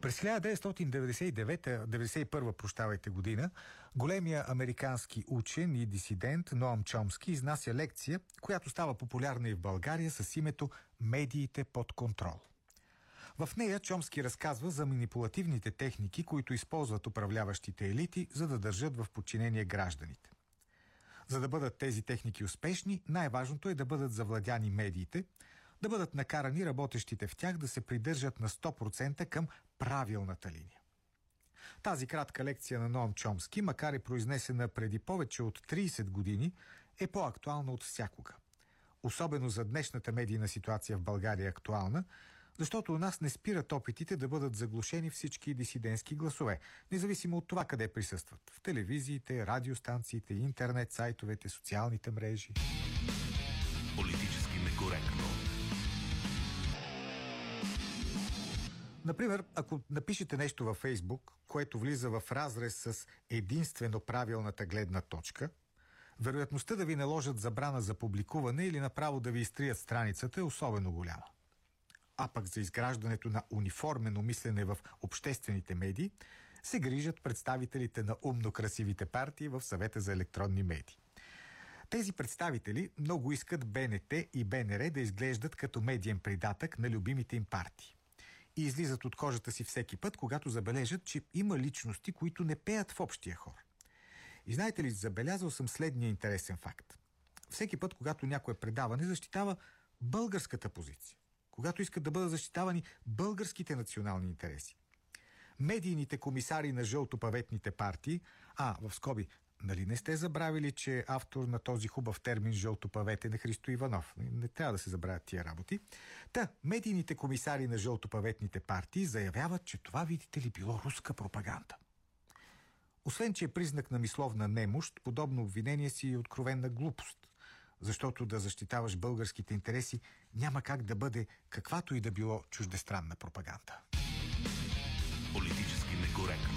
През 1991 година големия американски учен и дисидент Ноам Чомски изнася лекция, която става популярна и в България с името «Медиите под контрол». В нея Чомски разказва за манипулативните техники, които използват управляващите елити, за да държат в подчинение гражданите. За да бъдат тези техники успешни, най-важното е да бъдат завладяни медиите, да бъдат накарани работещите в тях да се придържат на 100% към правилната линия. Тази кратка лекция на Ноам Чомски, макар и произнесена преди повече от 30 години, е по-актуална от всякога. Особено за днешната медийна ситуация в България е актуална, защото у нас не спират опитите да бъдат заглушени всички дисидентски гласове, независимо от това къде присъстват – в телевизиите, радиостанциите, интернет сайтовете, социалните мрежи. Политически некоректно. Например, ако напишете нещо във Фейсбук, което влиза в разрез с единствено правилната гледна точка, вероятността да ви наложат забрана за публикуване или направо да ви изтрият страницата е особено голяма. А пък за изграждането на униформено мислене в обществените медии се грижат представителите на умно красивите партии в Съвета за електронни медии. Тези представители много искат БНТ и БНР да изглеждат като медиен придатък на любимите им партии. И излизат от кожата си всеки път, когато забележат, че има личности, които не пеят в общия хор. И знаете ли, забелязал съм следния интересен факт. Всеки път, когато някое предаване защитава българската позиция, когато искат да бъдат защитавани българските национални интереси, медийните комисари на жълтопаветните партии, в скоби, нали не сте забравили, че автор на този хубав термин жълтопаветен е Христо Иванов? Не трябва да се забравят тия работи. Медийните комисари на жълтопаветните партии заявяват, че това, видите ли, било руска пропаганда. Освен, че е признак на мисловна немощ, подобно обвинение си е откровенна глупост. Защото да защитаваш българските интереси няма как да бъде каквато и да било чуждестранна пропаганда. Политически некоректно.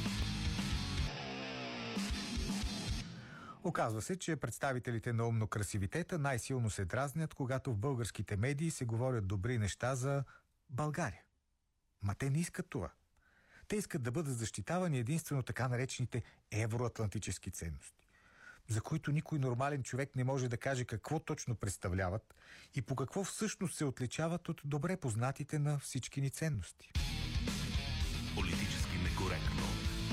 Оказва се, че представителите на умно красивитета най-силно се дразнят, когато в българските медии се говорят добри неща за България. Ма те не искат това. Те искат да бъдат защитавани единствено така наречените евроатлантически ценности, за които никой нормален човек не може да каже какво точно представляват и по какво всъщност се отличават от добре познатите на всички ни ценности. Политически некоректно.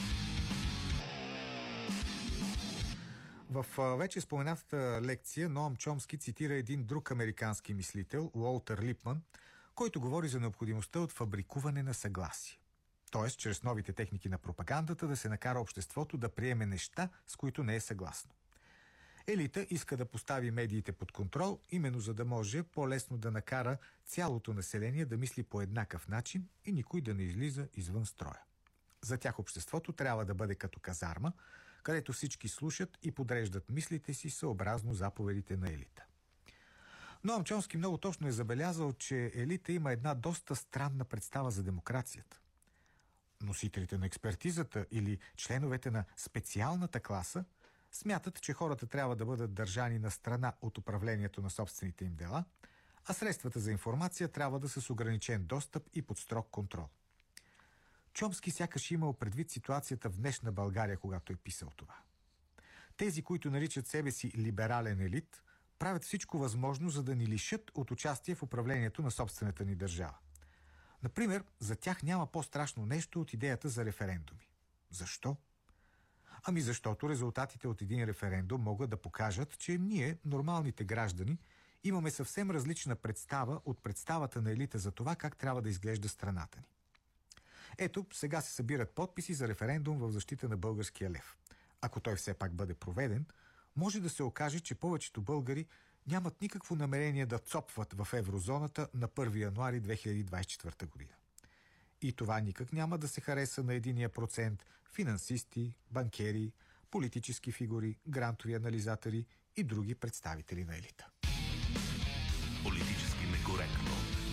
В вече споменатата лекция Ноам Чомски цитира един друг американски мислител, Уолтер Липман, който говори за необходимостта от фабрикуване на съгласие. Тоест, чрез новите техники на пропагандата да се накара обществото да приеме неща, с които не е съгласно. Елита иска да постави медиите под контрол, именно за да може по-лесно да накара цялото население да мисли по еднакъв начин и никой да не излиза извън строя. За тях обществото трябва да бъде като казарма, където всички слушат и подреждат мислите си съобразно заповедите на елита. Ноам Чомски много точно е забелязал, че елита има една доста странна представа за демокрацията. Носителите на експертизата или членовете на специалната класа смятат, че хората трябва да бъдат държани на страна от управлението на собствените им дела, а средствата за информация трябва да са с ограничен достъп и под строг контрол. Чомски сякаш имал предвид ситуацията в днешна България, когато е писал това. Тези, които наричат себе си либерален елит, правят всичко възможно, за да ни лишат от участие в управлението на собствената ни държава. Например, за тях няма по-страшно нещо от идеята за референдуми. Защо? Защото резултатите от един референдум могат да покажат, че ние, нормалните граждани, имаме съвсем различна представа от представата на елита за това как трябва да изглежда страната ни. Ето, сега се събират подписи за референдум в защита на българския лев. Ако той все пак бъде проведен, може да се окаже, че повечето българи нямат никакво намерение да цопват в еврозоната на 1 януари 2024 година. И това никак няма да се хареса на 1% финансисти, банкери, политически фигури, грантови анализатори и други представители на елита. Политически некоректно.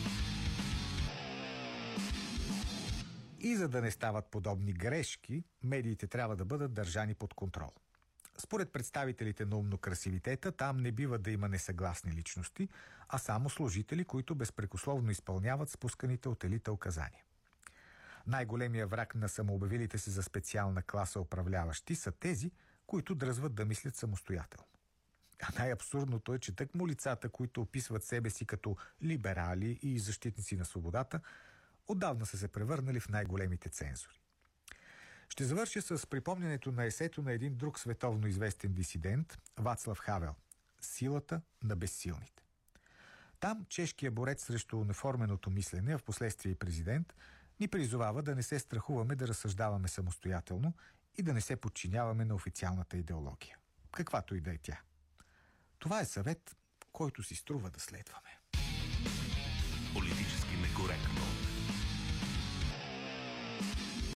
И за да не стават подобни грешки, медиите трябва да бъдат държани под контрол. Според представителите на умно красивитета, там не бива да има несъгласни личности, а само служители, които безпрекословно изпълняват спусканите от елита указания. Най-големия враг на самообявилите се за специална класа управляващи са тези, които дръзват да мислят самостоятелно. А най-абсурдното е, че тъкмо лицата, които описват себе си като либерали и защитници на свободата, отдавна са се превърнали в най-големите цензори. Ще завърша с припомнянето на есето на един друг световно известен дисидент, Вацлав Хавел «Силата на безсилните». Там чешкия борец срещу униформеното мислене, а в последствие и президент, ни призовава да не се страхуваме да разсъждаваме самостоятелно и да не се подчиняваме на официалната идеология, каквато и да е тя. Това е съвет, който си струва да следваме. Политически некоректно.